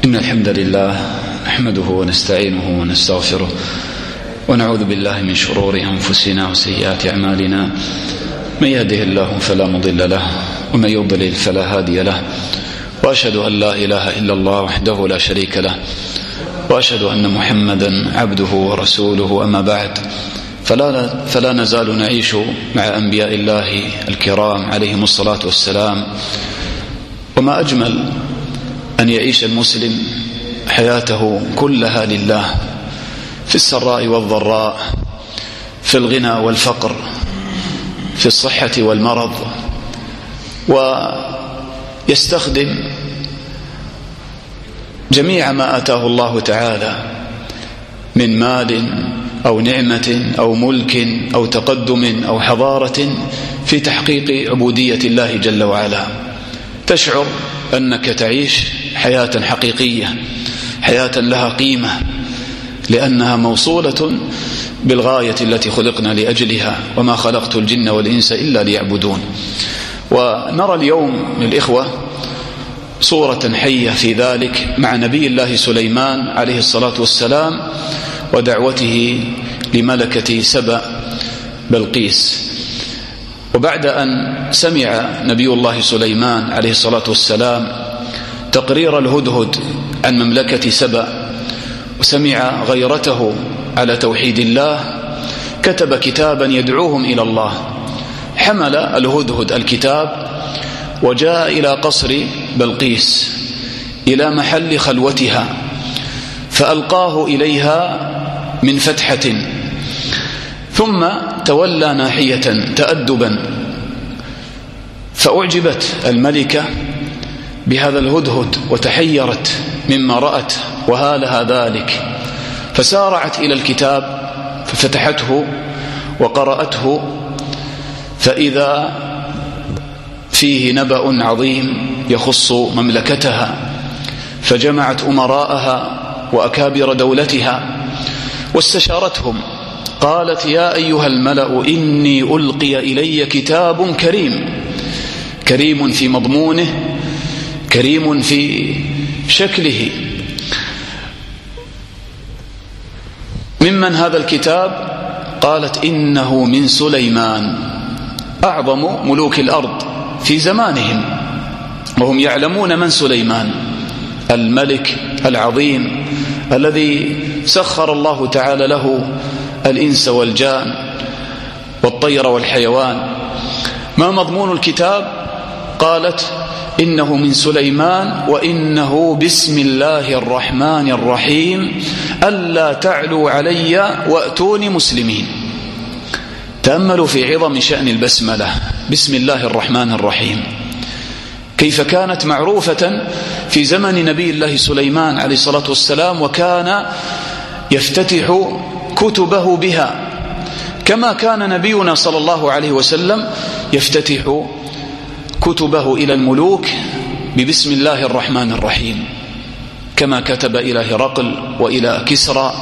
إن الحمد لله نحمده ونستعينه ونستغفره ونعوذ بالله من شرور أنفسنا وسيئات أعمالنا. من يهده الله فلا مضل له ومن يضلل فلا هادي له، وأشهد أن لا إله إلا الله وحده لا شريك له، وأشهد أن محمدا عبده ورسوله. أما بعد، فلا نزال نعيش مع أنبياء الله الكرام عليهم الصلاة والسلام. وما أجمل أن يعيش المسلم حياته كلها لله، في السراء والضراء، في الغنى والفقر، في الصحة والمرض، ويستخدم جميع ما آتاه الله تعالى من مال أو نعمة أو ملك أو تقدم أو حضارة في تحقيق عبودية الله جل وعلا. تشعر أنك تعيش حياة حقيقية، حياة لها قيمة، لأنها موصولة بالغاية التي خلقنا لأجلها، وما خلقت الجن والإنس إلا ليعبدون. ونرى اليوم للإخوة صورة حية في ذلك مع نبي الله سليمان عليه الصلاة والسلام ودعوته لملكة سبأ بلقيس. وبعد أن سمع نبي الله سليمان عليه الصلاة والسلام تقرير الهدهد عن مملكة سبأ، وسمع غيرته على توحيد الله، كتب كتابا يدعوهم إلى الله. حمل الهدهد الكتاب وجاء إلى قصر بلقيس، إلى محل خلوتها، فألقاه إليها من فتحة، ثم تولى ناحية تأدبا. فأعجبت الملكة بهذا الهدهد وتحيرت مما رأت وهالها ذلك، فسارعت إلى الكتاب ففتحته وقرأته، فإذا فيه نبأ عظيم يخص مملكتها، فجمعت أمراءها وأكابر دولتها واستشارتهم. قالت: يا أيها الملأ، إني ألقي إلي كتاب كريم، كريم في مضمونه، كريم في شكله. ممن هذا الكتاب؟ قالت: إنه من سليمان، أعظم ملوك الأرض في زمانهم، وهم يعلمون من سليمان، الملك العظيم الذي سخر الله تعالى له الإنس والجان والطير والحيوان. ما مضمون الكتاب؟ قالت: إنه من سليمان وإنه بسم الله الرحمن الرحيم، ألا تعلوا علي وأتوني مسلمين. تأملوا في عظم شأن البسملة، بسم الله الرحمن الرحيم، كيف كانت معروفة في زمن نبي الله سليمان عليه الصلاة والسلام، وكان يفتتح كتبه بها، كما كان نبينا صلى الله عليه وسلم يفتتح كتبه إلى الملوك ببسم الله الرحمن الرحيم، كما كتب إلى هرقل وإلى كسرى،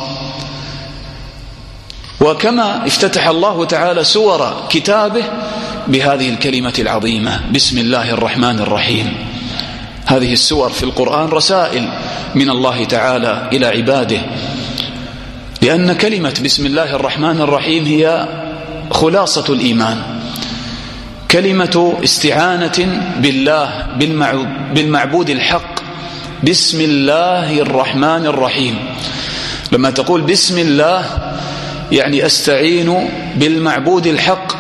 وكما افتتح الله تعالى سور كتابه بهذه الكلمة العظيمة بسم الله الرحمن الرحيم. هذه السور في القرآن رسائل من الله تعالى إلى عباده، لأن كلمة بسم الله الرحمن الرحيم هي خلاصة الإيمان، كلمة استعانة بالله بالمعبود الحق. بسم الله الرحمن الرحيم، لما تقول بسم الله يعني أستعين بالمعبود الحق،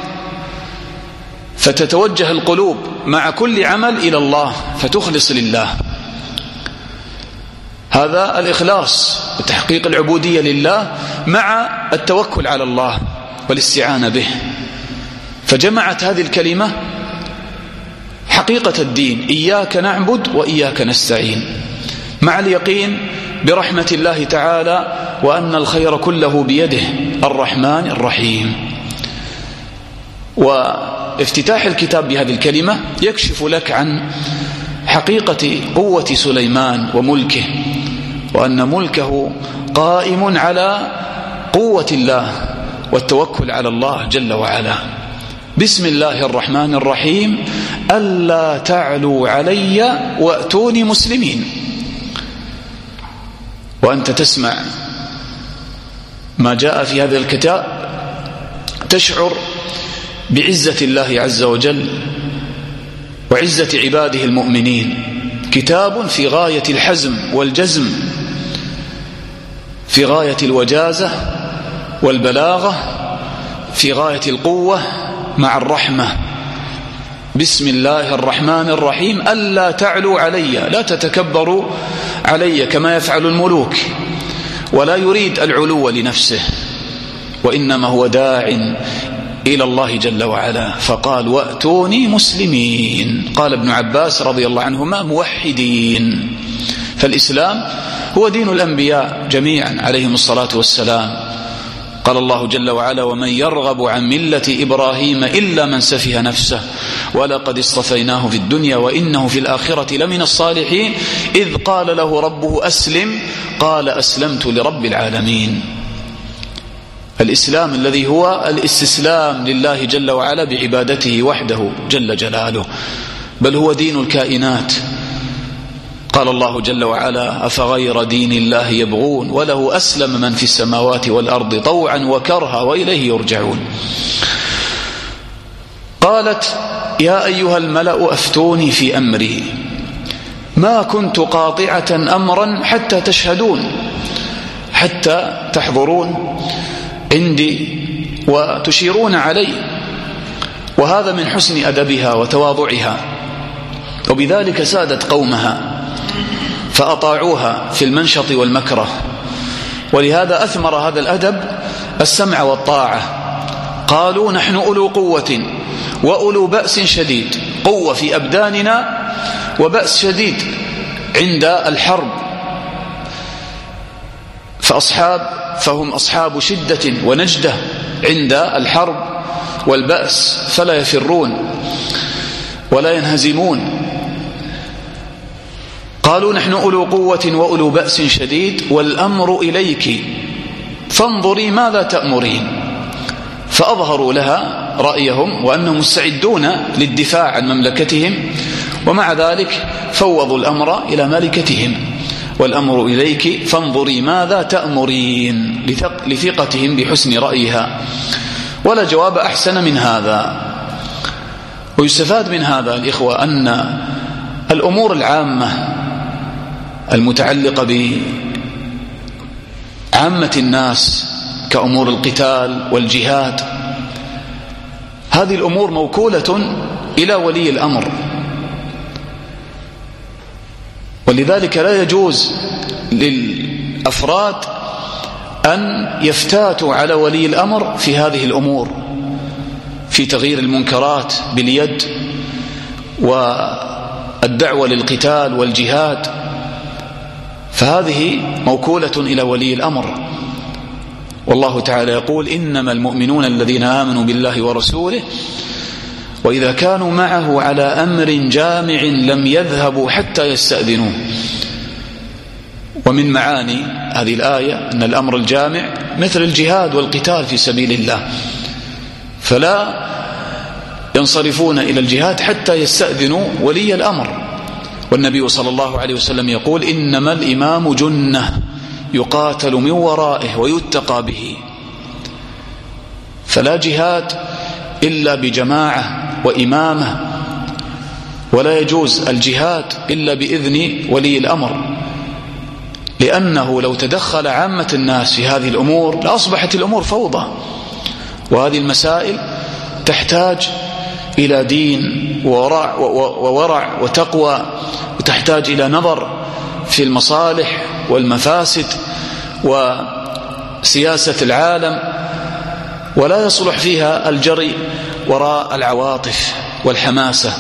فتتوجه القلوب مع كل عمل إلى الله، فتخلص لله. هذا الإخلاص وتحقيق العبودية لله مع التوكل على الله والاستعانة به. فجمعت هذه الكلمة حقيقة الدين، إياك نعبد وإياك نستعين، مع اليقين برحمة الله تعالى وأن الخير كله بيده الرحمن الرحيم. وافتتاح الكتاب بهذه الكلمة يكشف لك عن حقيقة قوة سليمان وملكه، وأن ملكه قائم على قوة الله والتوكل على الله جل وعلا. بسم الله الرحمن الرحيم، ألا تعلوا علي وأتوني مسلمين. وأنت تسمع ما جاء في هذا الكتاب تشعر بعزة الله عز وجل وعزة عباده المؤمنين. كتاب في غاية الحزم والجزم، في غاية الوجازة والبلاغة، في غاية القوة مع الرحمة. بسم الله الرحمن الرحيم، ألا تعلوا علي، لا تتكبروا علي كما يفعل الملوك، ولا يريد العلو لنفسه، وإنما هو داع إلى الله جل وعلا، فقال وأتوني مسلمين. قال ابن عباس رضي الله عنهما موحدين. فالإسلام هو دين الأنبياء جميعا عليهم الصلاة والسلام. قال الله جل وعلا ومن يرغب عن ملة إبراهيم إلا من سفه نفسه ولقد اصطفيناه في الدنيا وإنه في الآخرة لمن الصالحين إذ قال له ربه أسلم قال أسلمت لرب العالمين. الإسلام الذي هو الاستسلام لله جل وعلا بعبادته وحده جل جلاله، بل هو دين الكائنات. قال الله جل وعلا أفغير دين الله يبغون وله أسلم من في السماوات والأرض طوعا وكرها وإليه يرجعون. قالت يا أيها الملأ أفتوني في أمري ما كنت قاطعة أمرا حتى تشهدون، حتى تحضرون عندي وتشيرون علي. وهذا من حسن أدبها وتواضعها، وبذلك سادت قومها فأطاعوها في المنشط والمكره. ولهذا أثمر هذا الأدب السمع والطاعة. قالوا نحن أولو قوة وأولو بأس شديد، قوة في أبداننا وبأس شديد عند الحرب، فهم أصحاب شدة ونجدة عند الحرب والبأس، فلا يفرون ولا ينهزمون. قالوا نحن أولو قوة وأولو بأس شديد والأمر إليك فانظري ماذا تأمرين. فأظهروا لها رأيهم وأنهم مستعدون للدفاع عن مملكتهم، ومع ذلك فوضوا الأمر إلى ملكتهم. والأمر إليك فانظري ماذا تأمرين، لثقتهم بحسن رأيها. ولا جواب أحسن من هذا. ويستفاد من هذا الإخوة أن الأمور العامة المتعلقة بعامة الناس كأمور القتال والجهاد، هذه الأمور موكولة إلى ولي الأمر، ولذلك لا يجوز للأفراد أن يفتاتوا على ولي الأمر في هذه الأمور، في تغيير المنكرات باليد والدعوة للقتال والجهاد، فهذه موكولة إلى ولي الأمر. والله تعالى يقول إنما المؤمنون الذين آمنوا بالله ورسوله وإذا كانوا معه على أمر جامع لم يذهبوا حتى يستأذنوه. ومن معاني هذه الآية أن الأمر الجامع مثل الجهاد والقتال في سبيل الله، فلا ينصرفون إلى الجهاد حتى يستأذنوا ولي الأمر. والنبي صلى الله عليه وسلم يقول إنما الإمام جنة يقاتل من ورائه ويتقى به. فلا جهاد إلا بجماعة وإمامة، ولا يجوز الجهاد إلا بإذن ولي الأمر، لأنه لو تدخل عامة الناس في هذه الأمور لأصبحت الأمور فوضى. وهذه المسائل تحتاج إلى دين وورع وتقوى، وتحتاج إلى نظر في المصالح والمفاسد وسياسة العالم، ولا يصلح فيها الجري وراء العواطف والحماسة.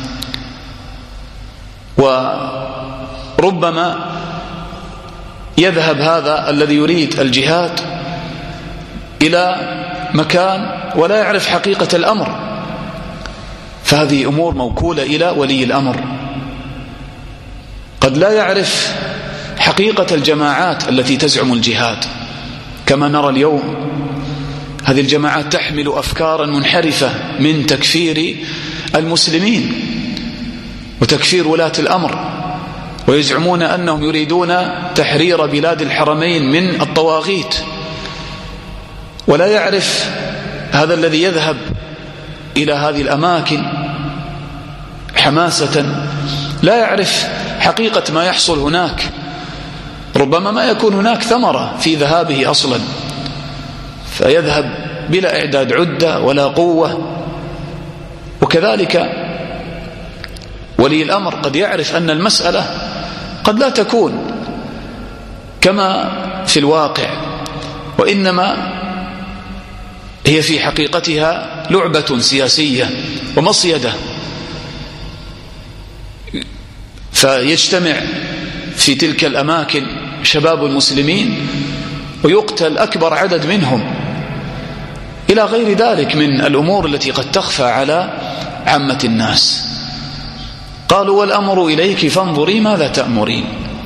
وربما يذهب هذا الذي يريد الجهاد إلى مكان ولا يعرف حقيقة الأمر، فهذه أمور موكولة إلى ولي الأمر. قد لا يعرف حقيقة الجماعات التي تزعم الجهاد، كما نرى اليوم هذه الجماعات تحمل أفكارا منحرفة من تكفير المسلمين وتكفير ولاة الأمر ويزعمون أنهم يريدون تحرير بلاد الحرمين من الطواغيت، ولا يعرف هذا الذي يذهب إلى هذه الأماكن حماسة، لا يعرف حقيقة ما يحصل هناك. ربما ما يكون هناك ثمرة في ذهابه أصلا، فيذهب بلا إعداد عدة ولا قوة. وكذلك ولي الأمر قد يعرف أن المسألة قد لا تكون كما في الواقع، وإنما هي في حقيقتها لعبة سياسية ومصيدة، فيجتمع في تلك الأماكن شباب المسلمين ويقتل أكبر عدد منهم، إلى غير ذلك من الأمور التي قد تخفى على عامة الناس. قالوا والأمر إليك فانظري ماذا تأمرين.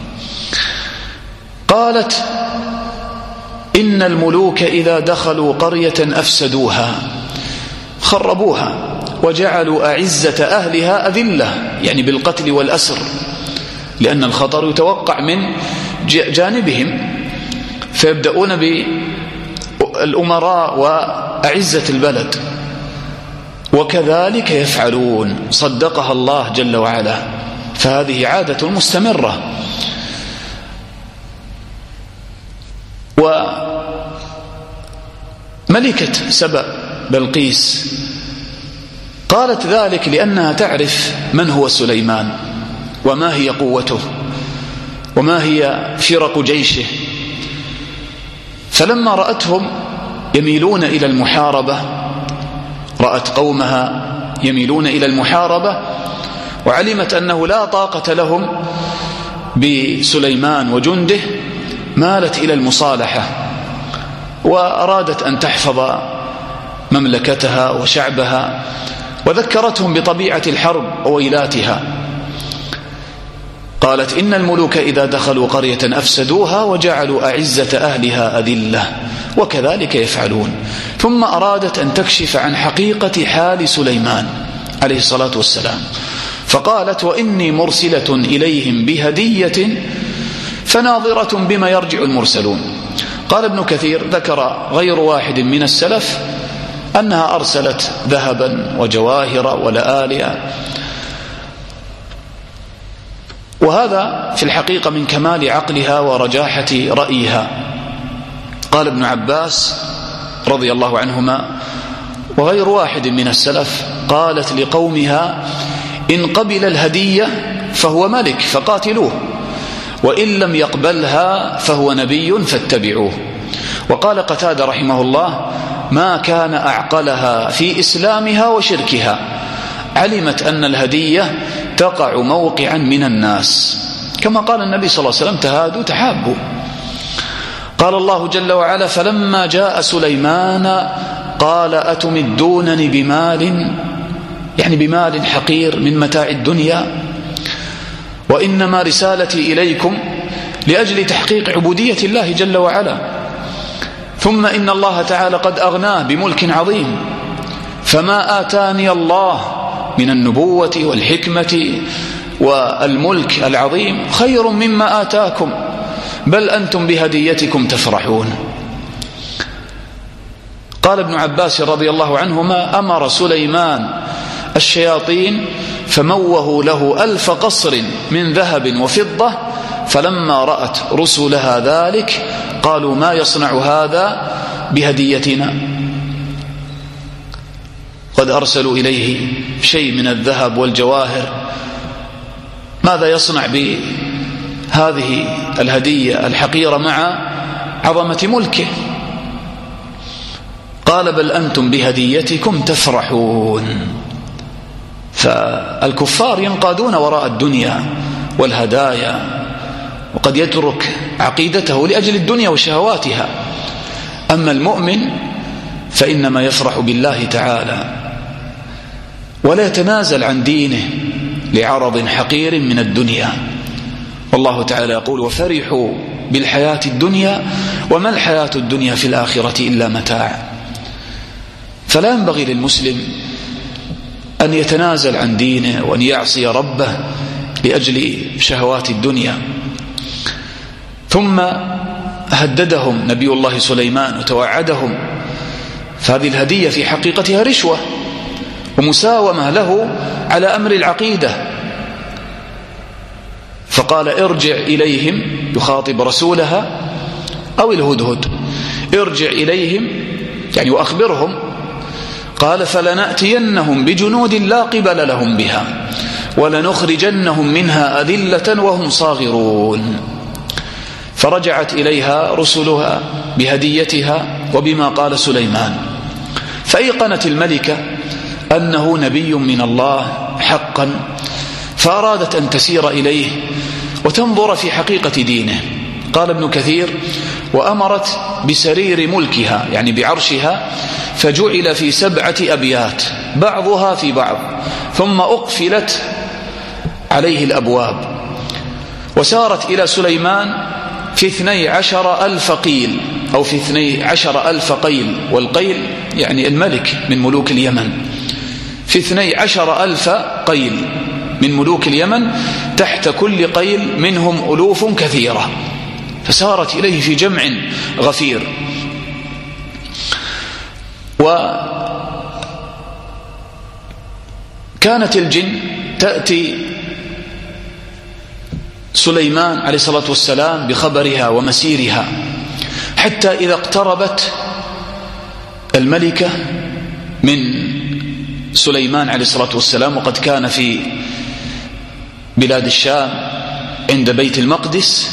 قالت إن الملوك إذا دخلوا قرية أفسدوها، خربوها، وجعلوا أعزة أهلها أذلة، يعني بالقتل والأسر، لأن الخطر يتوقع من جانبهم، فيبدأون بالأمراء وأعزة البلد. وكذلك يفعلون، صدقها الله جل وعلا، فهذه عادة مستمرة. وملكة سبأ بلقيس قالت ذلك لأنها تعرف من هو سليمان وما هي قوته وما هي فرق جيشه، فلما رأتهم يميلون إلى المحاربة، رأت قومها يميلون إلى المحاربة، وعلمت أنه لا طاقة لهم بسليمان وجنده، مالت إلى المصالحة، وأرادت أن تحفظ مملكتها وشعبها، وذكرتهم بطبيعة الحرب وويلاتها. قالت إن الملوك إذا دخلوا قرية أفسدوها وجعلوا أعزة أهلها أذلة وكذلك يفعلون. ثم أرادت أن تكشف عن حقيقة حال سليمان عليه الصلاة والسلام، فقالت وإني مرسلة إليهم بهدية فناظرة بما يرجع المرسلون. قال ابن كثير ذكر غير واحد من السلف أنها أرسلت ذهبا وجواهر ولآلئ، وهذا في الحقيقة من كمال عقلها ورجاحة رأيها. قال ابن عباس رضي الله عنهما وغير واحد من السلف قالت لقومها إن قبل الهدية فهو ملك فقاتلوه، وإن لم يقبلها فهو نبي فاتبعوه. وقال قتادة رحمه الله ما كان أعقلها في إسلامها وشركها، علمت أن الهدية تقع موقعا من الناس، كما قال النبي صلى الله عليه وسلم تهادوا تحابوا. قال الله جل وعلا فلما جاء سليمان قال أتمدونني بمال، يعني بمال حقير من متاع الدنيا، وإنما رسالتي إليكم لأجل تحقيق عبودية الله جل وعلا. ثم إن الله تعالى قد أغناه بملك عظيم، فما آتاني الله من النبوة والحكمة والملك العظيم خير مما آتاكم، بل أنتم بهديتكم تفرحون. قال ابن عباس رضي الله عنهما أمر سليمان الشياطين فموهوا له 1000 قصر من ذهب وفضة، فلما رأت رسلها ذلك قالوا ما يصنع هذا بهديتنا؟ قد أرسلوا إليه شيء من الذهب والجواهر، ماذا يصنع بهذه الهدية الحقيرة مع عظمة ملكه؟ قال بل أنتم بهديتكم تفرحون. فالكفار ينقادون وراء الدنيا والهدايا، وقد يترك عقيدته لأجل الدنيا وشهواتها. أما المؤمن فإنما يفرح بالله تعالى ولا يتنازل عن دينه لعرض حقير من الدنيا. والله تعالى يقول وفرحوا بالحياة الدنيا وما الحياة الدنيا في الآخرة إلا متاع. فلا ينبغي للمسلم أن يتنازل عن دينه وأن يعصي ربه لأجل شهوات الدنيا. ثم هددهم نبي الله سليمان وتوعدهم، فهذه الهدية في حقيقتها رشوة ومساومة له على أمر العقيدة. فقال ارجع إليهم، يخاطب رسولها أو الهدهد، ارجع إليهم يعني وأخبرهم. قال فلنأتينهم بجنود لا قبل لهم بها ولنخرجنهم منها أذلة وهم صاغرون. فرجعت إليها رسلها بهديتها وبما قال سليمان، فأيقنت الملكة أنه نبي من الله حقا، فأرادت أن تسير إليه وتنظر في حقيقة دينه. قال ابن كثير وأمرت بسرير ملكها يعني بعرشها، فجعل في 7 أبيات بعضها في بعض، ثم أقفلت عليه الأبواب، وسارت إلى سليمان في 12,000 قيل أو في 12,000 قيل، والقيل يعني الملك من ملوك اليمن، في 12,000 قيل من ملوك اليمن، تحت كل قيل منهم ألوف كثيرة، فسارت إليه في جمع غفير. وكانت الجن تأتي سليمان عليه الصلاة والسلام بخبرها ومسيرها، حتى إذا اقتربت الملكة من سليمان عليه الصلاة والسلام، وقد كان في بلاد الشام عند بيت المقدس،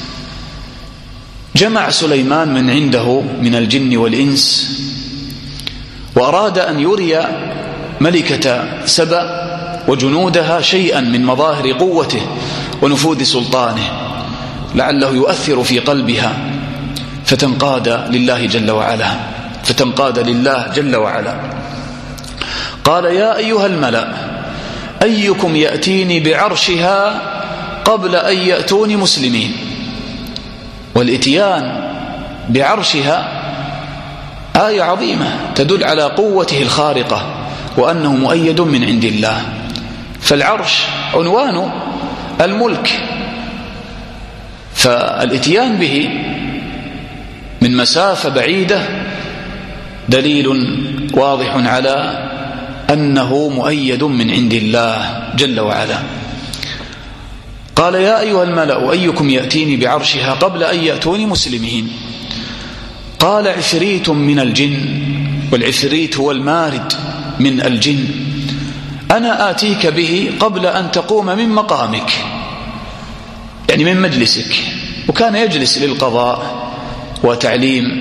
جمع سليمان من عنده من الجن والإنس، وأراد أن يري ملكة سبأ وجنودها شيئا من مظاهر قوته ونفوذ سلطانه، لعله يؤثر في قلبها فتنقاد لله جل وعلا. قال يا أيها الملأ أيكم يأتيني بعرشها قبل أن يأتوني مسلمين. والإتيان بعرشها آية عظيمة تدل على قوته الخارقة وأنه مؤيد من عند الله. فالعرش عنوان الملك، فالإتيان به من مسافة بعيدة دليل واضح على أنه مؤيد من عند الله جل وعلا. قال يا أيها الملأ أيكم يأتيني بعرشها قبل أن يأتوني مسلمين. قال عفريت من الجن، والعفريت هو المارد من الجن، أنا آتيك به قبل أن تقوم من مقامك، يعني من مجلسك. وكان يجلس للقضاء وتعليم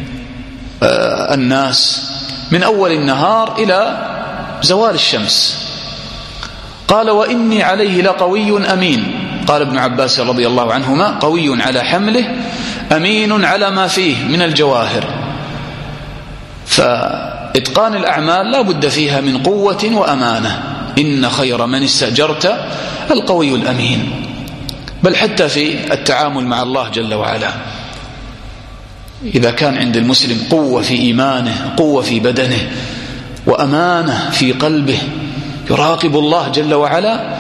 الناس من أول النهار إلى زوال الشمس. قال وإني عليه لقوي أمين. قال ابن عباس رضي الله عنهما قوي على حمله أمين على ما فيه من الجواهر. فإتقان الأعمال لا بد فيها من قوة وأمانة. إن خير من استأجرت القوي الأمين. بل حتى في التعامل مع الله جل وعلا، إذا كان عند المسلم قوة في إيمانه، قوة في بدنه، وأمانة في قلبه، يراقب الله جل وعلا،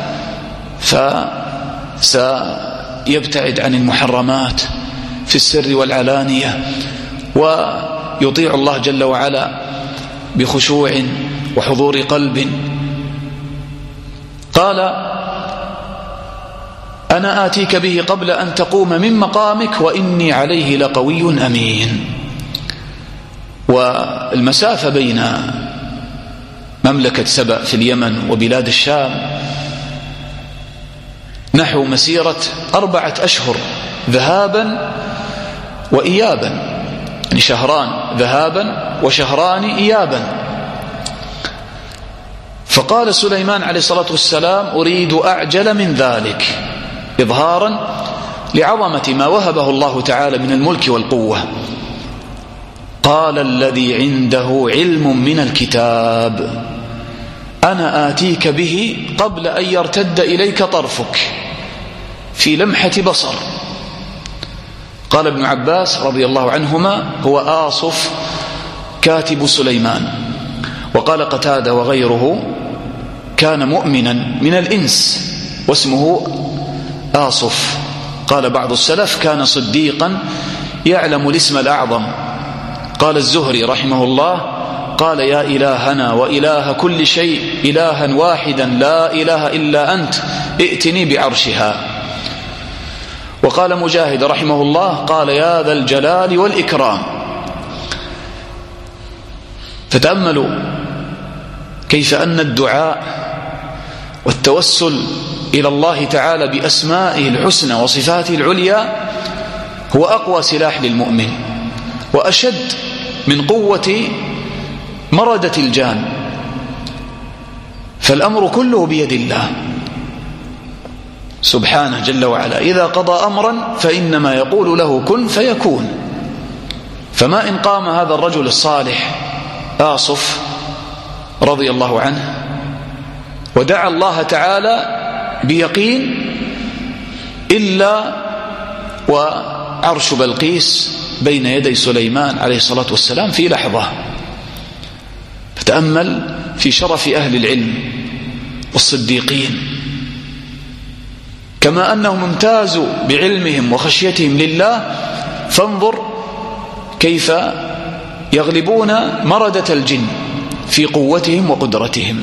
فسيبتعد عن المحرمات في السر والعلانية، ويطيع الله جل وعلا بخشوع وحضور قلب. قال أنا آتيك به قبل أن تقوم من مقامك وإني عليه لقوي أمين. والمسافة بين مملكة سبأ في اليمن وبلاد الشام نحو مسيرة 4 أشهر ذهابا وإيابا، يعني 2 ذهابا و2 إيابا. فقال سليمان عليه الصلاة والسلام أريد أعجل من ذلك، إظهارا لعظمة ما وهبه الله تعالى من الملك والقوة. قال الذي عنده علم من الكتاب أنا آتيك به قبل أن يرتد إليك طرفك، في لمحة بصر. قال ابن عباس رضي الله عنهما هو آصف كاتب سليمان. وقال قتادة وغيره كان مؤمنا من الإنس واسمه آصف. قال بعض السلف: كان صديقا يعلم الاسم الأعظم. قال الزهري رحمه الله: قال: يا إلهنا وإله كل شيء، إلها واحدا لا إله إلا أنت، ائتني بعرشها. وقال مجاهد رحمه الله: قال: يا ذا الجلال والإكرام. فتأملوا كيف أن الدعاء والتوسل إلى الله تعالى بأسمائه الحسنى وصفاته العليا هو أقوى سلاح للمؤمن وأشد من قوة مردة الجان. فالأمر كله بيد الله سبحانه جل وعلا. إذا قضى أمرا فإنما يقول له كن فيكون. فما إن قام هذا الرجل الصالح آصف رضي الله عنه ودعا الله تعالى بيقين إلا وعرش بلقيس بين يدي سليمان عليه الصلاة والسلام في لحظة. فتأمل في شرف أهل العلم والصديقين، كما أنهم امتازوا بعلمهم وخشيتهم لله، فانظر كيف يغلبون مردة الجن في قوتهم وقدرتهم،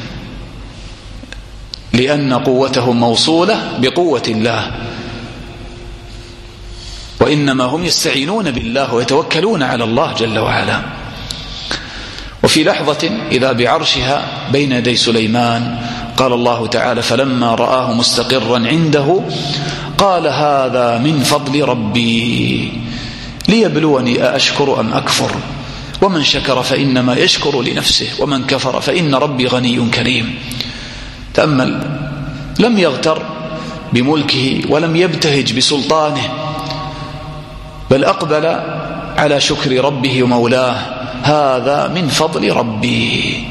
لأن قوتهم موصولة بقوة الله، وإنما هم يستعينون بالله ويتوكلون على الله جل وعلا. وفي لحظة إذا بعرشها بين يدي سليمان. قال الله تعالى: فلما رآه مستقرا عنده قال: هذا من فضل ربي ليبلوني أأشكر أم أكفر، ومن شكر فإنما يشكر لنفسه ومن كفر فإن ربي غني كريم. تأمل، لم يغتر بملكه ولم يبتهج بسلطانه، بل أقبل على شكر ربه ومولاه: هذا من فضل ربي.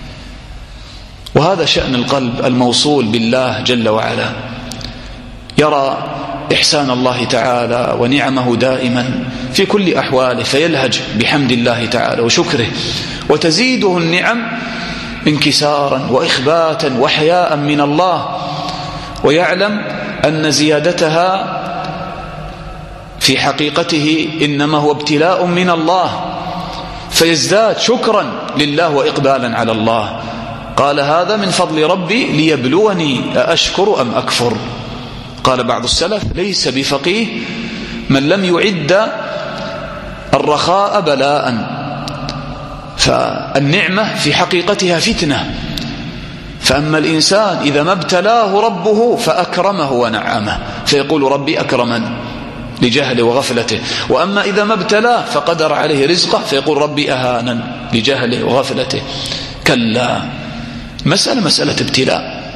وهذا شأن القلب الموصول بالله جل وعلا، يرى إحسان الله تعالى ونعمه دائما في كل أحواله، فيلهج بحمد الله تعالى وشكره، وتزيده النعم انكسارا وإخباتا وحياء من الله، ويعلم أن زيادتها في حقيقته إنما هو ابتلاء من الله، فيزداد شكرا لله وإقبالا على الله. قال: هذا من فضل ربي ليبلوني أأشكر أم أكفر. قال بعض السلف: ليس بفقيه من لم يعد الرخاء بلاء. فالنعمة في حقيقتها فتنة، فأما الإنسان إذا ما ابتلاه ربه فأكرمه ونعمه فيقول: ربي أكرمن لجهله وغفلته. وأما إذا ما ابتلاه فقدر عليه رزقه فيقول: ربي أهانن لجهله وغفلته. كلا، مسألة ابتلاء.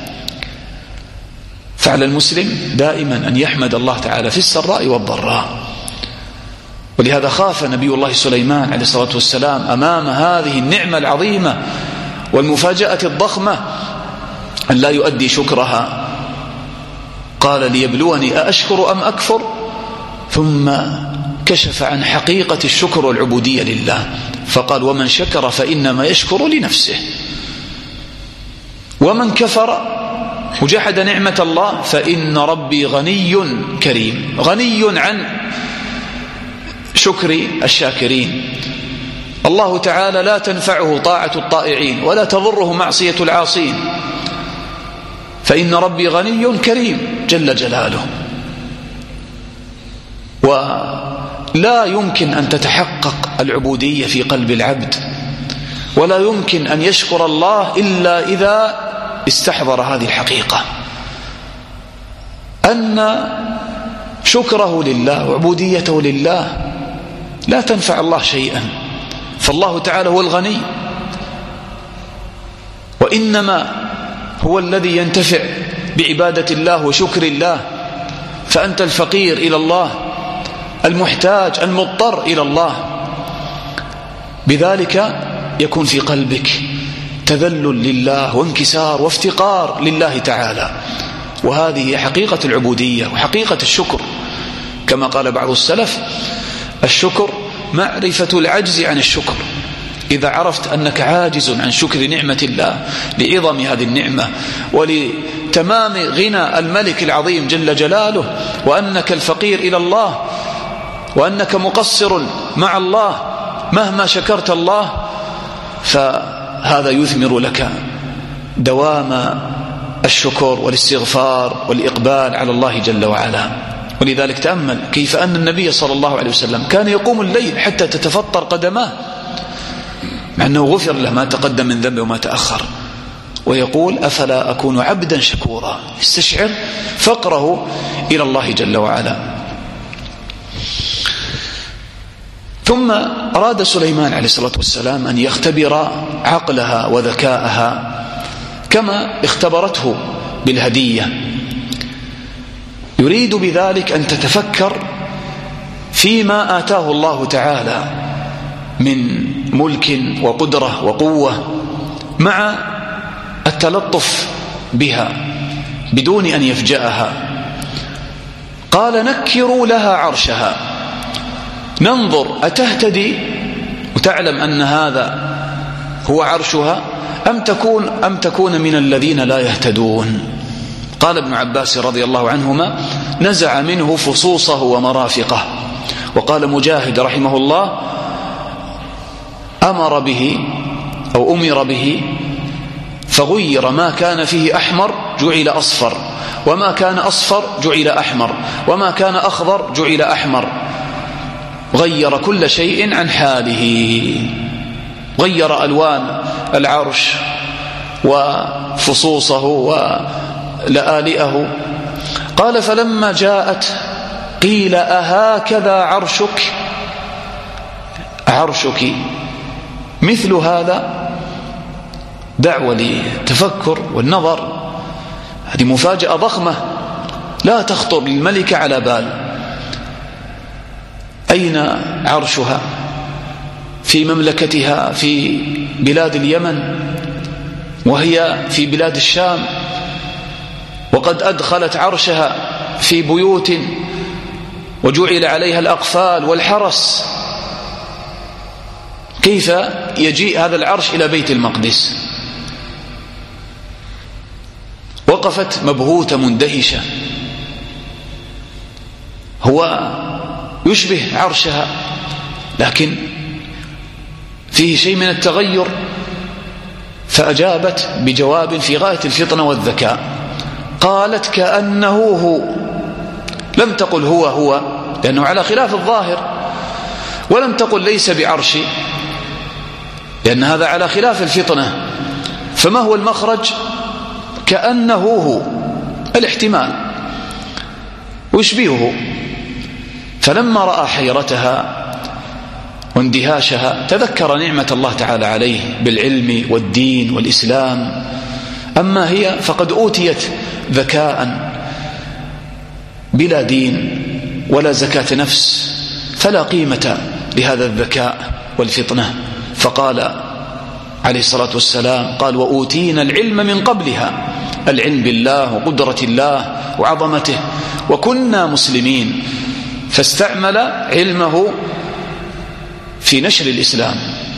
فعلى المسلم دائما أن يحمد الله تعالى في السراء والضراء. ولهذا خاف نبي الله سليمان عليه الصلاة والسلام أمام هذه النعمة العظيمة والمفاجأة الضخمة أن لا يؤدي شكرها. قال: ليبلوني أأشكر أم أكفر، ثم كشف عن حقيقة الشكر والعبودية لله، فقال: ومن شكر فإنما يشكر لنفسه، ومن كفر وجحد نعمة الله فإن ربي غني كريم. غني عن شكر الشاكرين. الله تعالى لا تنفعه طاعة الطائعين ولا تضره معصية العاصين، فإن ربي غني كريم جل جلاله. ولا يمكن أن تتحقق العبودية في قلب العبد، ولا يمكن أن يشكر الله إلا إذا استحضر هذه الحقيقة، أن شكره لله وعبوديته لله لا تنفع الله شيئا، فالله تعالى هو الغني، وإنما هو الذي ينتفع بعبادة الله وشكر الله. فأنت الفقير إلى الله، المحتاج المضطر إلى الله، بذلك يكون في قلبك تذلل لله وانكسار وافتقار لله تعالى. وهذه حقيقة العبودية وحقيقة الشكر، كما قال بعض السلف: الشكر معرفة العجز عن الشكر. إذا عرفت أنك عاجز عن شكر نعمة الله لعظم هذه النعمة ولتمام غنى الملك العظيم جل جلاله، وأنك الفقير إلى الله، وأنك مقصر مع الله مهما شكرت الله، فهذا يثمر لك دوام الشكر والاستغفار والإقبال على الله جل وعلا. ولذلك تأمل كيف أن النبي صلى الله عليه وسلم كان يقوم الليل حتى تتفطر قدماه، مع أنه غفر له ما تقدم من ذنبه وما تأخر، ويقول أفلا أكون عبدا شكورا، يستشعر فقره إلى الله جل وعلا. ثم أراد سليمان عليه الصلاة والسلام أن يختبر عقلها وذكاءها كما اختبرته بالهدية، يريد بذلك أن تتفكر فيما آتاه الله تعالى من ملك وقدرة وقوة، مع التلطف بها بدون أن يفجأها. قال نكروا لها عرشها، ننظر أتهتدي وتعلم أن هذا هو عرشها أم تكون من الذين لا يهتدون. قال ابن عباس رضي الله عنهما نزع منه فصوصه ومرافقه. وقال مجاهد رحمه الله أمر به فغير ما كان فيه أحمر جعل أصفر، وما كان أصفر جعل أحمر، وما كان أخضر جعل أحمر، غير كل شيء عن حاله، غير ألوان العرش وفصوصه ولآلئه. قال فلما جاءت قيل أهكذا عرشك مثل هذا؟ دعوة للتفكر والنظر، هذه مفاجأة ضخمة لا تخطر للملكة على بال. أين عرشها؟ في مملكتها في بلاد اليمن، وهي في بلاد الشام، وقد أدخلت عرشها في بيوت وجعل عليها الأقفال والحرس، كيف يجيء هذا العرش إلى بيت المقدس؟ وقفت مبهوتة مندهشة، هو يشبه عرشها لكن فيه شيء من التغير. فأجابت بجواب في غاية الفطنة والذكاء، قالت كأنه هو، لم تقل هو لأنه على خلاف الظاهر، ولم تقل ليس بعرشي لأن هذا على خلاف الفطنة. فما هو المخرج؟ كأنه هو، الاحتمال ويشبهه. فلما رأى حيرتها واندهاشها تذكر نعمة الله تعالى عليه بالعلم والدين والإسلام. أما هي فقد أوتيت ذكاء بلا دين ولا زكاة نفس، فلا قيمة لهذا الذكاء والفطنة. فقال عليه الصلاة والسلام قال وأوتينا العلم من قبلها، العلم بالله وقدرة الله وعظمته، وكنا مسلمين، فاستعمل علمه في نشر الإسلام.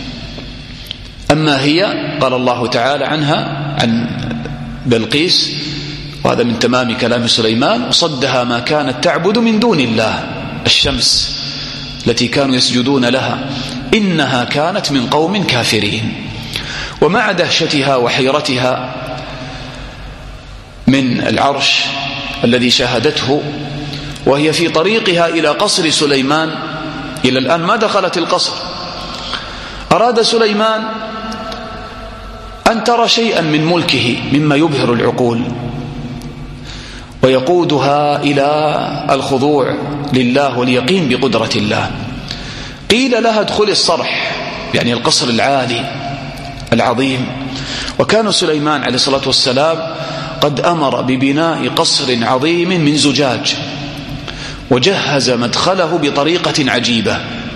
أما هي قال الله تعالى عنها عن بلقيس، وهذا من تمام كلام سليمان، وصدها ما كانت تعبد من دون الله، الشمس التي كانوا يسجدون لها، إنها كانت من قوم كافرين. ومع دهشتها وحيرتها من العرش الذي شاهدته وهي في طريقها إلى قصر سليمان، إلى الآن ما دخلت القصر، أراد سليمان أن ترى شيئا من ملكه مما يبهر العقول ويقودها إلى الخضوع لله واليقين بقدرة الله. قيل لها ادخل الصرح، يعني القصر العالي العظيم. وكان سليمان عليه الصلاة والسلام قد أمر ببناء قصر عظيم من زجاج، وجهز مدخله بطريقة عجيبة.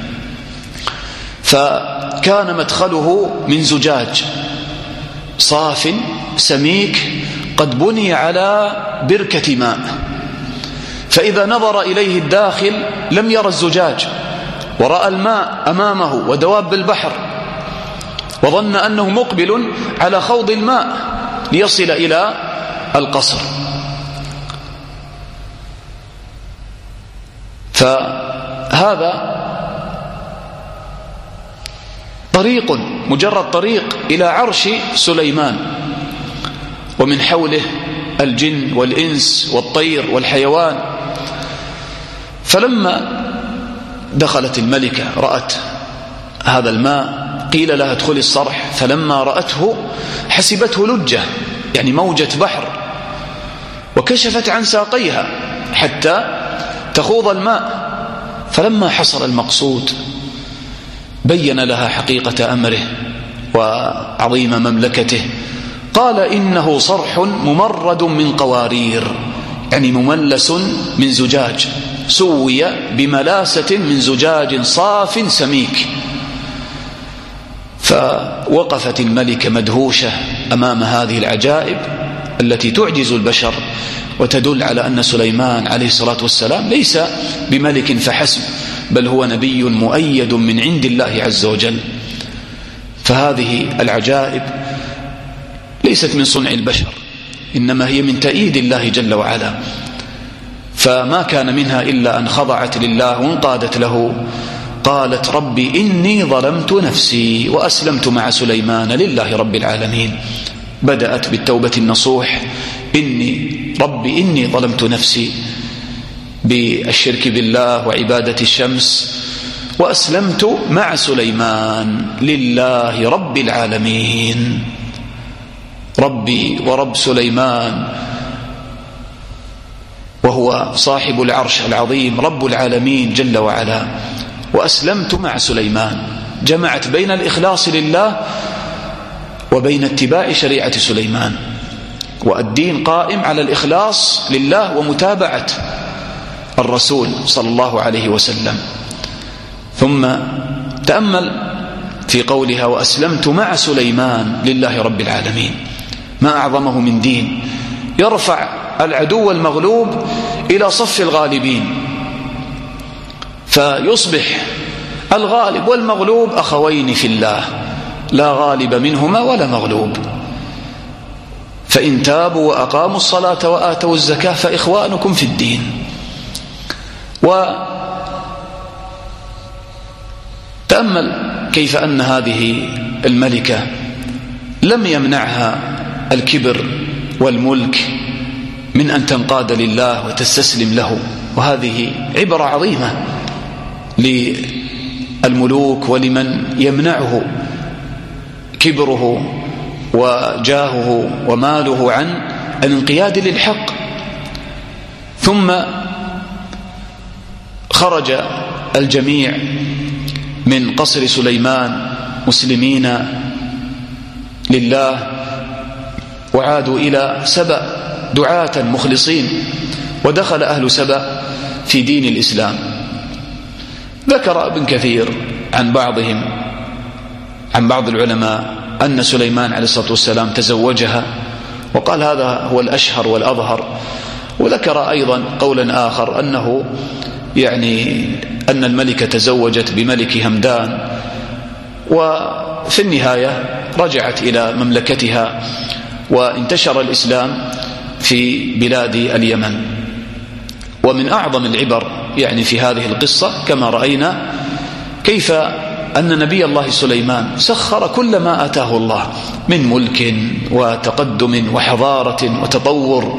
فكان مدخله من زجاج صاف سميك قد بني على بركة ماء، فإذا نظر إليه الداخل لم يرى الزجاج، ورأى الماء أمامه ودواب البحر، وظن أنه مقبل على خوض الماء ليصل إلى القصر. فهذا طريق، مجرد طريق إلى عرش سليمان، ومن حوله الجن والإنس والطير والحيوان. فلما دخلت الملكة رأت هذا الماء، قيل لها ادخلي الصرح، فلما رأته حسبته لجة، يعني موجة بحر، وكشفت عن ساقيها حتى تخوض الماء. فلما حصل المقصود بين لها حقيقة أمره وعظيم مملكته، قال إنه صرح ممرد من قوارير، يعني مملس من زجاج، سوي بملاسة من زجاج صاف سميك. فوقفت الملكة مدهوشة أمام هذه العجائب التي تعجز البشر، وتدل على أن سليمان عليه الصلاة والسلام ليس بملك فحسب، بل هو نبي مؤيد من عند الله عز وجل. فهذه العجائب ليست من صنع البشر، إنما هي من تأييد الله جل وعلا. فما كان منها إلا أن خضعت لله وانقادت له. قالت ربي إني ظلمت نفسي وأسلمت مع سليمان لله رب العالمين. بدأت بالتوبة النصوح، ربي إني ظلمت نفسي بالشرك بالله وعبادة الشمس، وأسلمت مع سليمان لله رب العالمين. ربي ورب سليمان، وهو صاحب العرش العظيم رب العالمين جل وعلا. وأسلمت مع سليمان، جمعت بين الإخلاص لله وبين اتباع شريعة سليمان. والدين قائم على الإخلاص لله ومتابعة الرسول صلى الله عليه وسلم. ثم تأمل في قولها وأسلمت مع سليمان لله رب العالمين، ما أعظمه من دين يرفع العدو المغلوب إلى صف الغالبين، فيصبح الغالب والمغلوب أخوين في الله، لا غالب منهما ولا مغلوب. فإن تابوا وأقاموا الصلاة وآتوا الزكاة فإخوانكم في الدين. وتأمل كيف أن هذه الملكة لم يمنعها الكبر والملك من أن تنقاد لله وتستسلم له. وهذه عبرة عظيمة للملوك ولمن يمنعه كبره وجاهه وماله عن الانقياد للحق. ثم خرج الجميع من قصر سليمان مسلمين لله، وعادوا إلى سبأ دعاة مخلصين، ودخل أهل سبأ في دين الإسلام. ذكر ابن كثير عن بعض العلماء أن سليمان عليه الصلاة والسلام تزوجها، وقال هذا هو الأشهر والأظهر. وذكر أيضا قولا آخر أنه أن الملكة تزوجت بملك همدان، وفي النهاية رجعت إلى مملكتها، وانتشر الإسلام في بلاد اليمن. ومن أعظم العبر في هذه القصة كما رأينا كيف أن نبي الله سليمان سخر كل ما آتاه الله من ملك وتقدم وحضارة وتطور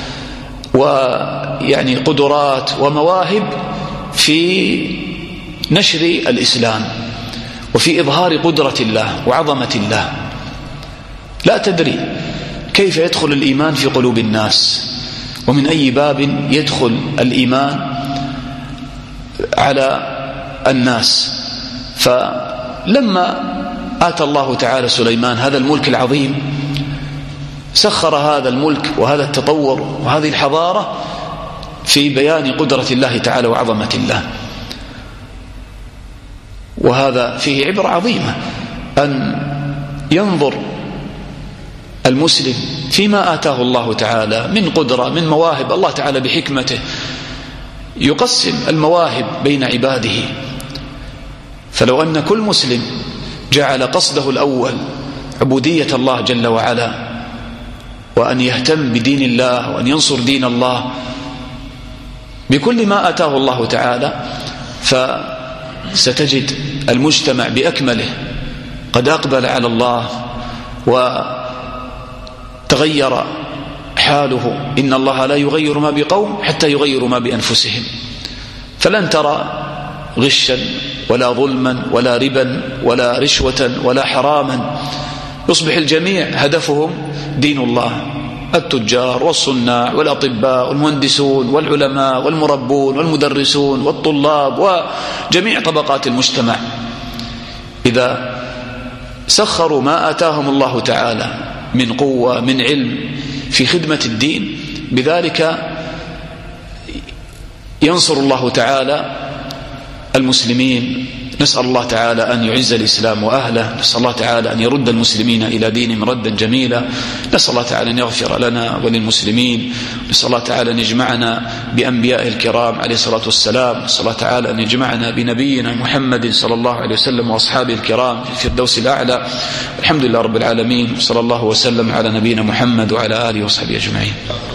قدرات ومواهب في نشر الإسلام وفي إظهار قدرة الله وعظمة الله. لا تدري كيف يدخل الإيمان في قلوب الناس، ومن أي باب يدخل الإيمان على الناس. فلما آتى الله تعالى سليمان هذا الملك العظيم، سخر هذا الملك وهذا التطور وهذه الحضارة في بيان قدرة الله تعالى وعظمة الله. وهذا فيه عبرة عظيمة، أن ينظر المسلم فيما آتاه الله تعالى من قدرة، من مواهب. الله تعالى بحكمته يقسم المواهب بين عباده. فلو أن كل مسلم جعل قصده الأول عبودية الله جل وعلا وأن يهتم بدين الله وأن ينصر دين الله بكل ما آتاه الله تعالى، فستجد المجتمع بأكمله قد أقبل على الله وتغير حاله. إن الله لا يغير ما بقوم حتى يغيروا ما بأنفسهم. فلن ترى غشا ولا ظلما ولا ربا ولا رشوة ولا حراما، يصبح الجميع هدفهم دين الله، التجار والصناع والأطباء والمهندسون والعلماء والمربون والمدرسون والطلاب وجميع طبقات المجتمع. إذا سخروا ما آتاهم الله تعالى من قوة من علم في خدمة الدين، بذلك ينصر الله تعالى المسلمين. نسأل الله تعالى أن يعز الإسلام وأهله، نسأل الله تعالى أن يرد المسلمين إلى دينهم ردا جميلا، نسأل الله تعالى أن يغفر لنا وللمسلمين، نسأل الله تعالى أن يجمعنا بأنبيائه الكرام عليه الصلاة والسلام، نسأل الله تعالى أن يجمعنا بنبينا محمد صلى الله عليه وسلم وأصحابه الكرام في الفردوس الأعلى. الحمد لله رب العالمين، صلى الله وسلم على نبينا محمد وعلى آله وصحبه أجمعين.